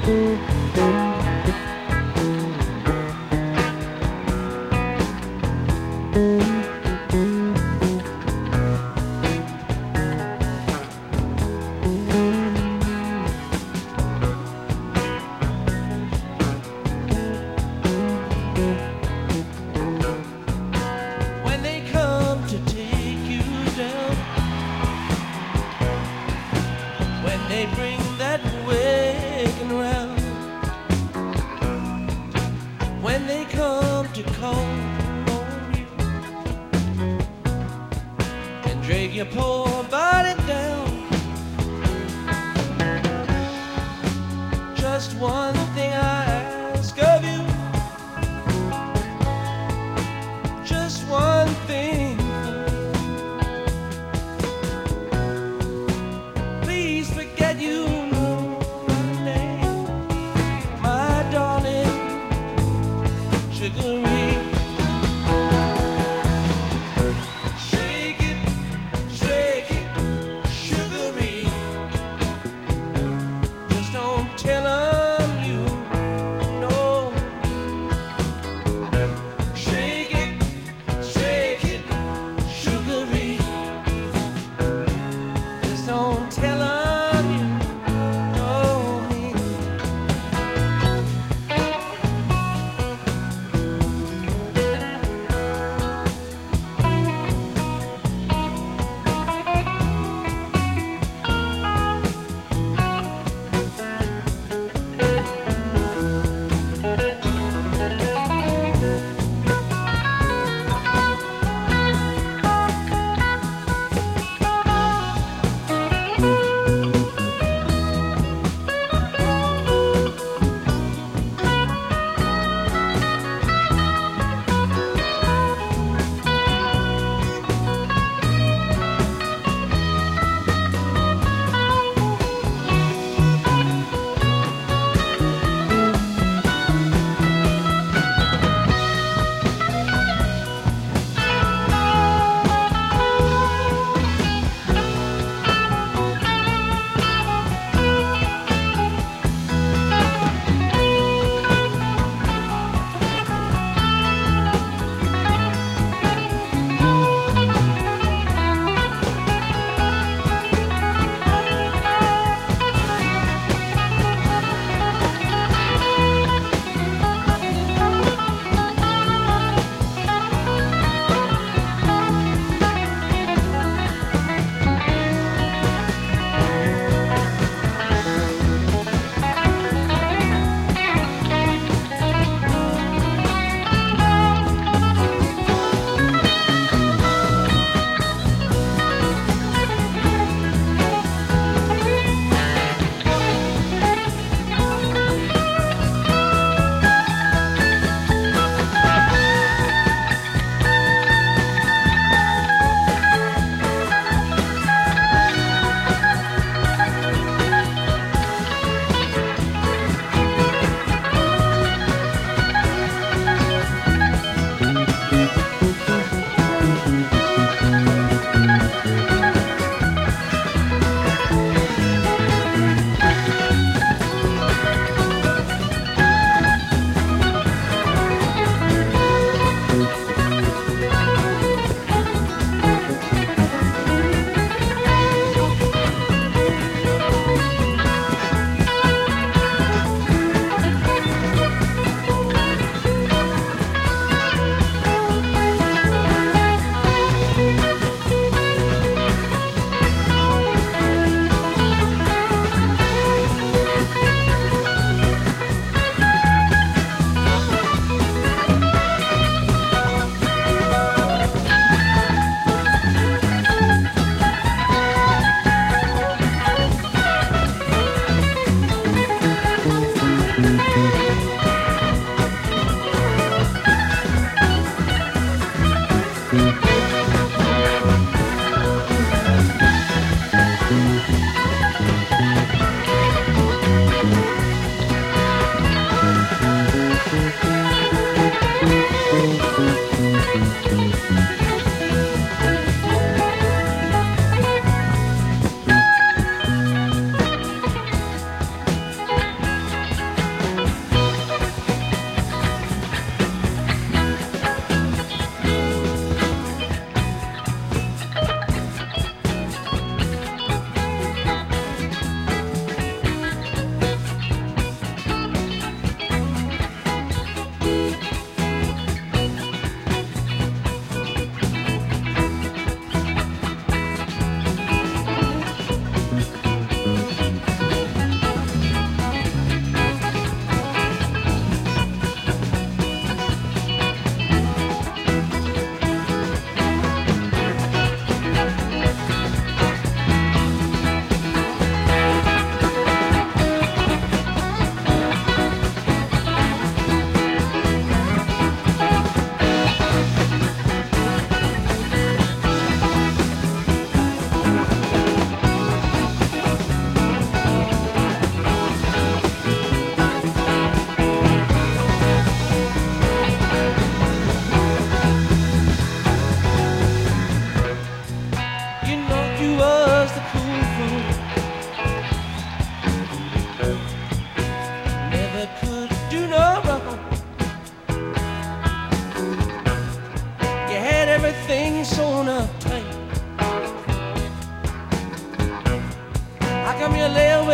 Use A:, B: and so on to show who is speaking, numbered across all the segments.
A: When they come to take you down, when they bring that wagon round, when they come to call on you and drag your poor body down, just one thing I ask of you, just one thing. Please forget you know my name, my darling Sugaree. Shake it, Sugaree. Just don't tell 'em you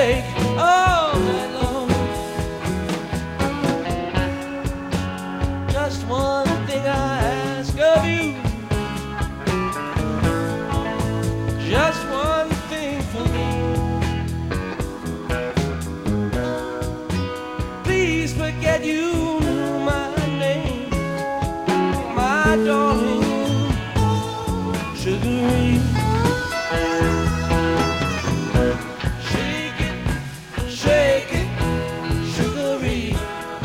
A: awake all night long. Just one thing I ask of you, just one thing for me. Please forget you knew my name, my darling Sugaree. Shake it, Sugaree.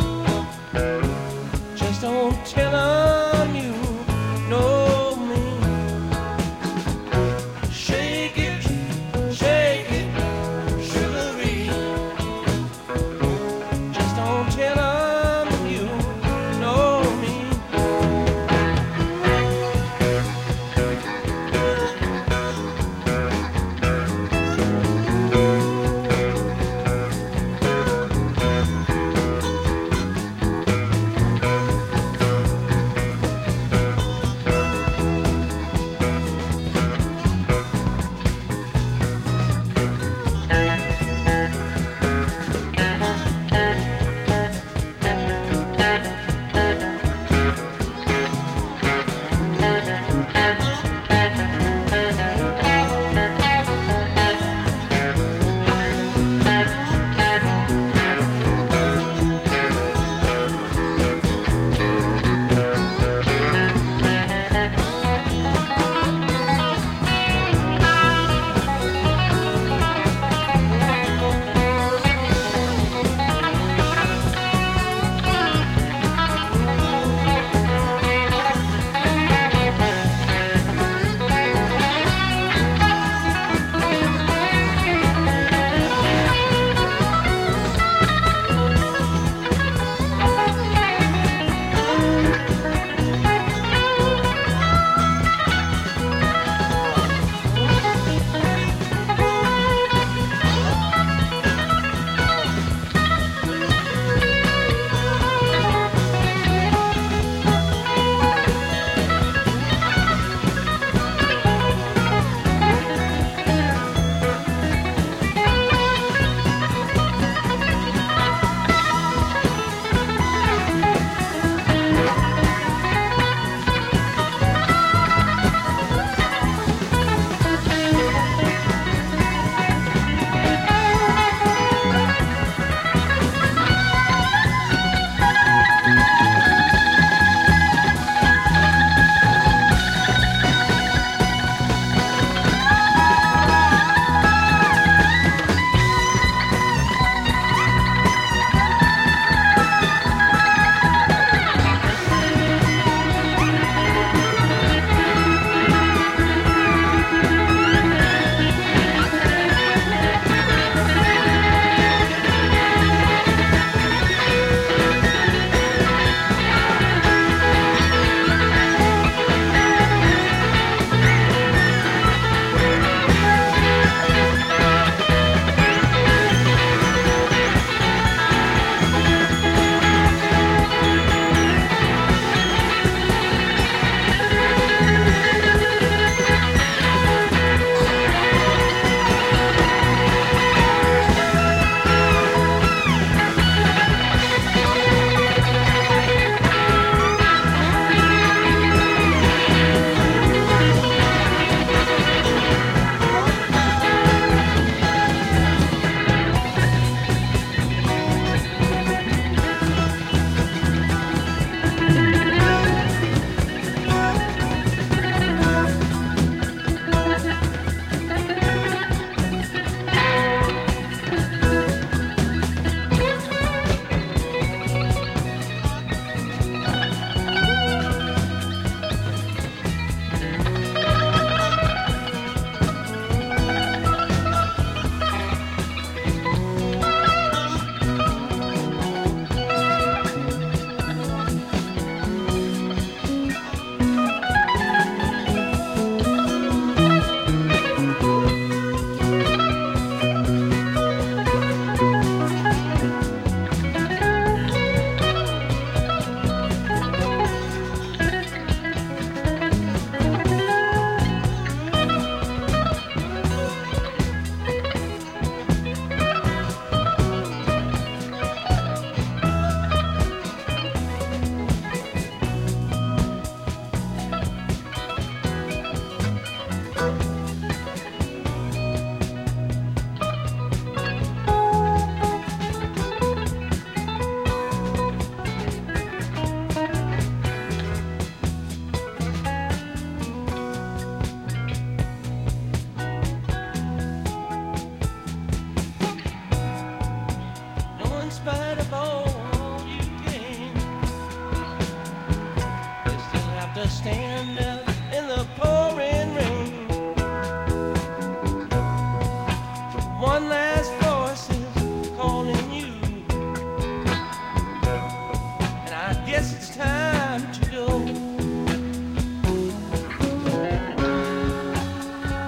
A: Just don't tell 'em you know me. Shake it, Sugaree. Just don't tell 'em you know me.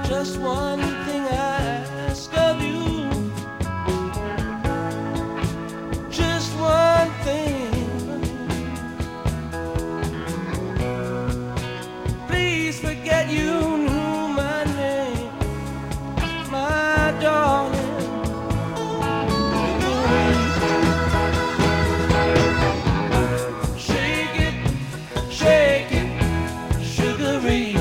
A: Just one thing I ask of you. Just one thing. Please forget you knew my name, my darling. Shake it, shake it, sugary.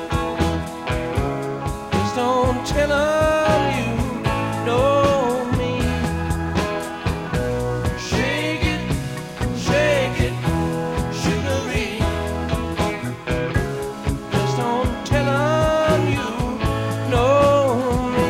A: Just don't tell them you know me. Shake it, sugary. Just don't tell them you know me.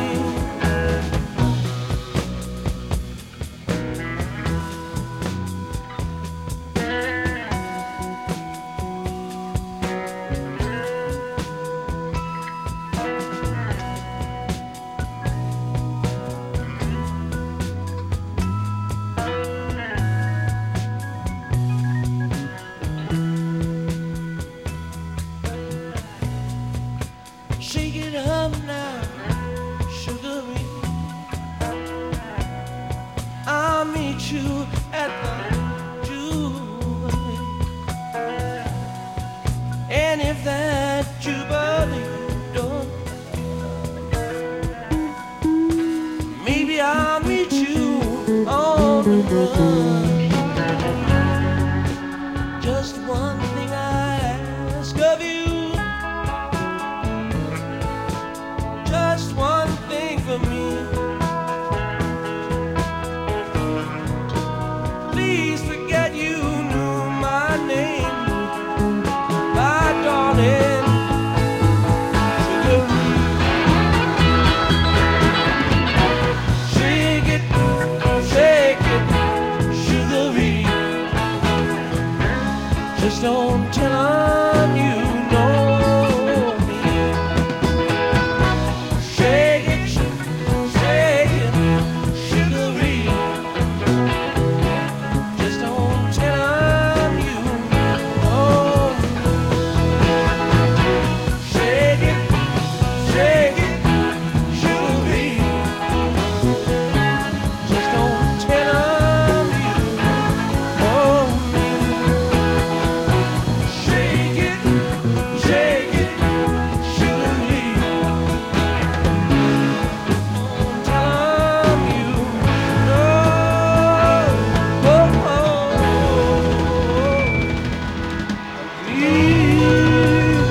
A: Shake it up now, sugary. I'll meet you at the Jubilee. And if that Jubilee don't, maybe I'll meet you on the run. Just one thing I ask of you. Just one thing for me. Please forget you knew my name, my darling. Shake it, sugary. Just don't tell them you know me. Shake it, sugary. Just don't tell them you know me. Shake it, sugary. Just don't tell them you know me. Shake it, sugary. Don't tell them you know. Please.